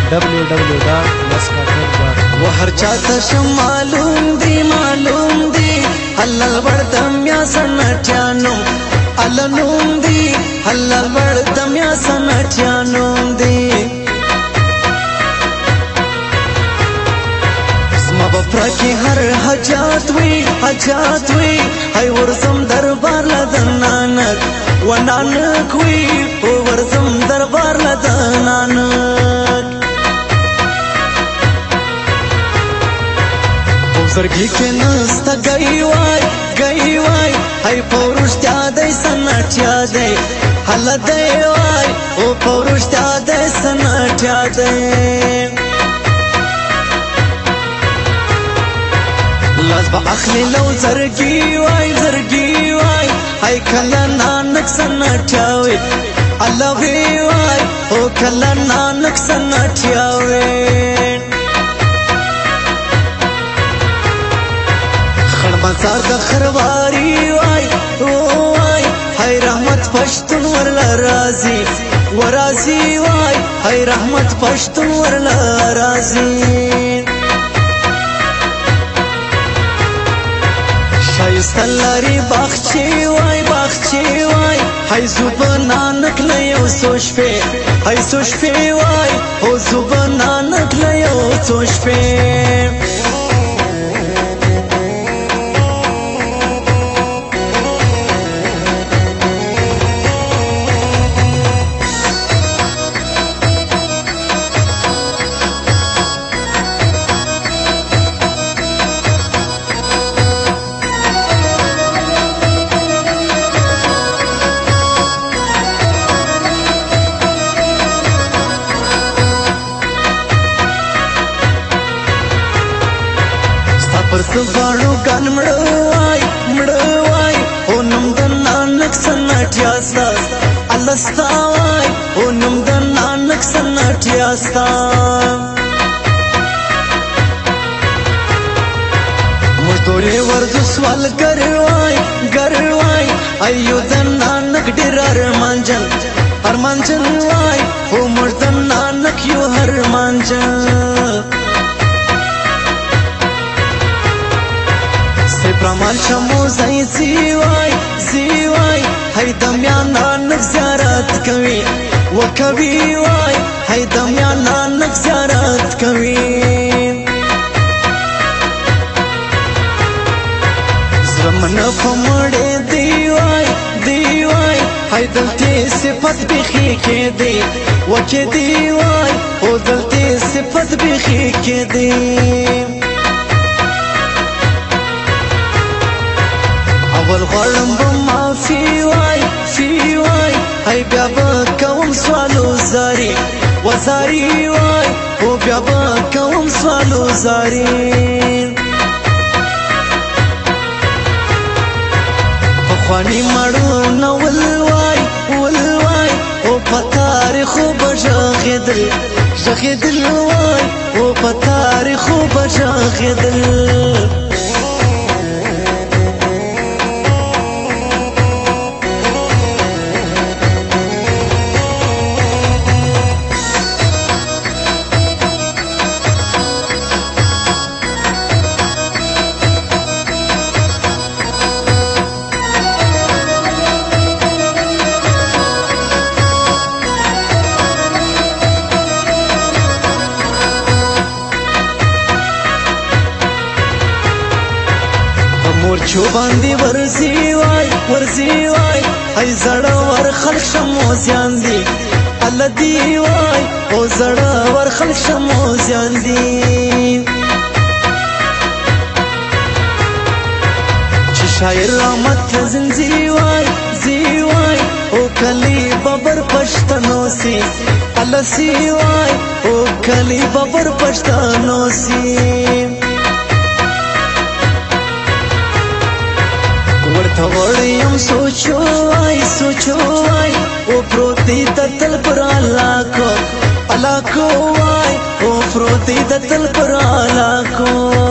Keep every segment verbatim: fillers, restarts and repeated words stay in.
W W dot लस्काटर dot वो हर चाहता शम मालूम दी मालूम दी हल्लल बड़दम या सनठ्यानो अलनूम दी हल्लल बड़दम या सनठ्यानोम दी स्मा बप्रा की हर हजात वी हजात वी हाय वरसम दरबार लदन नानक व नानक वी ओ वरसम दरबार लदन नानक सरगी के नस्ता गई वाय गई वाय हाय पौरुष त्यादय सनठ्यादय हलदय वाय ओ पौरुष त्यादय सनठ्यादय लाज बा अखली लो जरगी वाय जरगी वाय हाय कला नानक सनठ्यावे अलवे वाय ओ कला नानक सनठ्यावे मजार द खरवारी वाय ओ वाय हाय रहमत पश्तून वरला राजी वराजी वाय हाय रहमत पश्तून वरला राजी शायस्तलारी बाखची वाय बाखची वाय हाय जुब नानक लयो सोश पे हाय सोश पे वाय हो जुब नानक लयो सोश पे परसवाणु गान मड़वाई मड़वाई ओ नमदन नानक सन्नाठ्यास्ता अलस्तावाई ओ नमदन नानक सन्नाठ्यास्ता मुजदोरे वर्जु स्वाल करवाई करवाई अयोधन नानक डिरार मांजन हर मांजन वाई ओ मुर्दन नानक यो हर मांजन प्रमाण शमो जाई जीवाय जीवाय हाय दम्या नानक ज़ियारत कवी वो कवी वाय हाय दम्या नानक ज़ियारत कवी ज़मन फमड़े दीवाय दीवाय हाय दलते सिफत बिखी के दे वो के दीवाय ओ दलते सिफत बिखी के दे अول غرم بما في واي في واي هاي بيابا كوم سوالو زاري وزاري واي هو بيابا كوم سوالو زاري اخواني مارو نول واي ول واي او بتاريخ بجاغدل جاغدل واي او بتاريخ بجاغدل मोर्चो बांधी वर्जी वाय वर्जी वाय हाय जड़ा वर खल्क शमो ज़्यादी अलदी वाय ओ जड़ा वर खल्क शमो ज़्यादी शायर रामत जिंजी वाय जी वाय ओ कली बबर पश्तनो सी अलसी वाय ओ कली बबर पश्तनो सी वर्तवड़ियम सोचो आई सोचो आई ओ प्रोती दतल पर अलाको अलाको आई ओ प्रोती दतल पर अलाको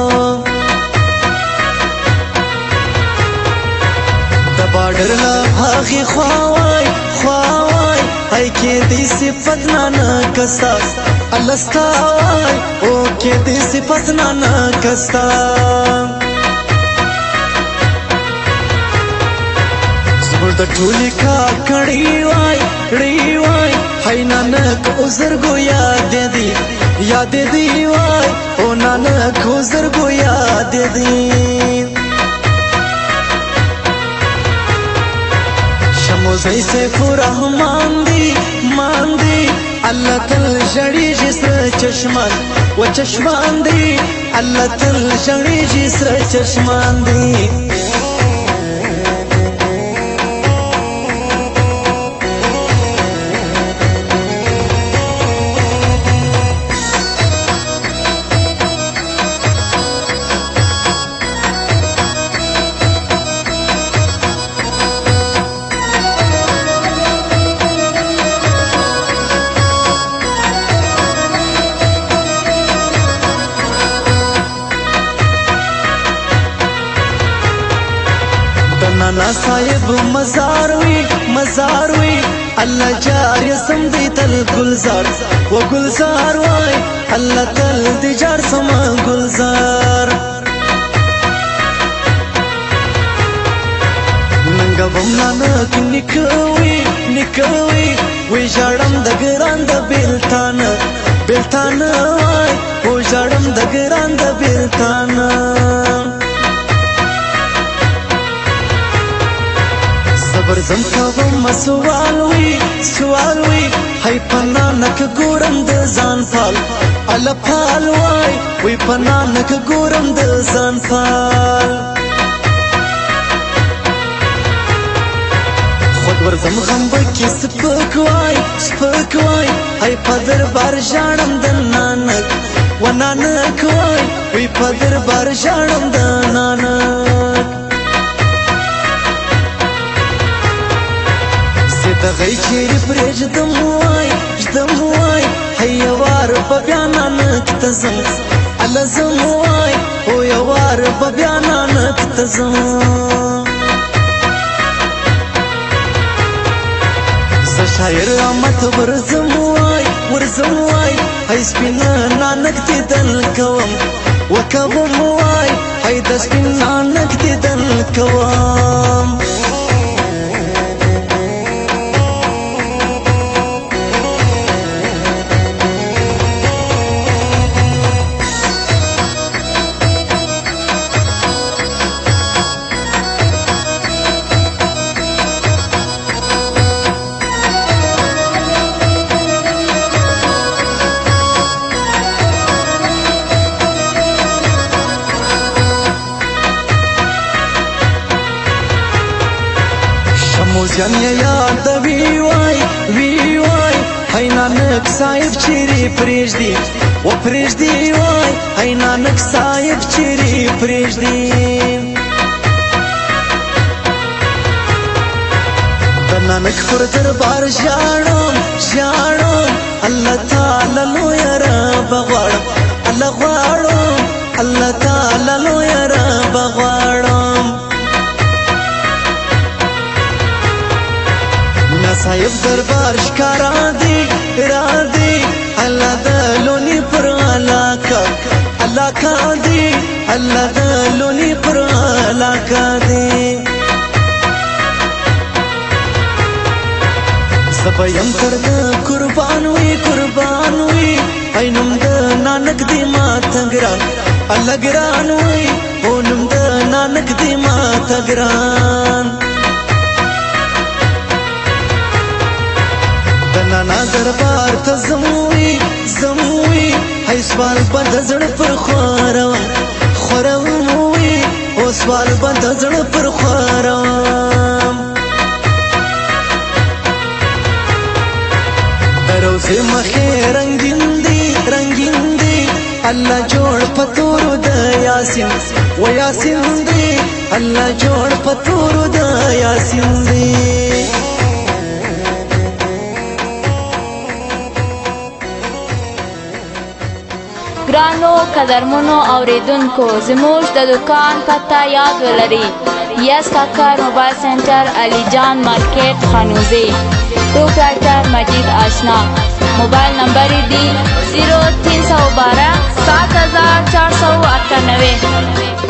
दबाडर ला भागी ख्वावाई ख्वावाई हाय के दी सिफत नाना कसा الله ستا وای او کې دې صفت نه کستا زموږ د ټولې کاکړې وای کړې وای هی نانک بزرګو یاد دې یاد دې وای او نانک بزرګو یاد دې شموزی سیف الرحمن دی مان دی الله تل جړی جسر چشمان و چشمان دی الله تل جړی جسر چشمان دی نانا صاحب مزار وی مزار وی الله جار سم دی تل گلزار و گلزار وای الله تل دی جار سم گلزار ننګا بم نانک نکوي نکوي وی جړم د ګران د بیلتان بیلتان وای و جړم د ګران د بیلتان صبر زم کوم سوال وی سوال وی هی پنا نک ګورم د ځان فال ال فال وای وی پنا نک ګورم د ځان فال خود ور زم غم بکی سپک وای سپک وای هی پدر بار جانم د نانک و نانک وای وی پدر بار جانم د نانک د غي چیرې پرېږدم وای ږدم وای هیوار په بیا نانک ته ځم الله ځم وای او یوار په بیا نانک ته ځم زه شاعر رحمت ورځم وای ورځم وای هی سپینه نانک دیدن کوم وکوم وای هی د سپین نانک دیدن کوم موزیان یا یاد وی وای وی وای هی نانک صاحب چیرې پرېږدي و پرېږدي وای هی نانک صاحب چیرې پرېږدي د نانک پر دربار ژاړم ژاړم الله تعالی لویه ربه غواړم الله غواړم الله تعالی لویه ربه غواړم صاحب دربار شکارا دی را دی الله د لونی پر علاقه علاقه دی الله د لونی پر علاقه دی سبایم تر قربان وی قربان وی اینم د نانک دی ما تنگران الله ګران وی اونم د نانک دی ما تنگران نانا دربار ته زموي زموي هی سوال بند زړه پر خوروم خوروم وي او سوال بند زړه پر خوروم روزه مخه رنگین دی رنگین دی الله جوړ پتور د یاسین و یاسین دی الله جوړ پتور د یاسین دی ګرانو قدرمنو اوریدونکو زموږ د دکان پته یاد ولرئ یس کاکر موبایل سنټر علی جان مارکیټ خانوزی پروپرایټر مجید آشنا मोबाइल नंबर दी जीरो तीन सौ बारह सात हजार चार सौ अट्ठानवे।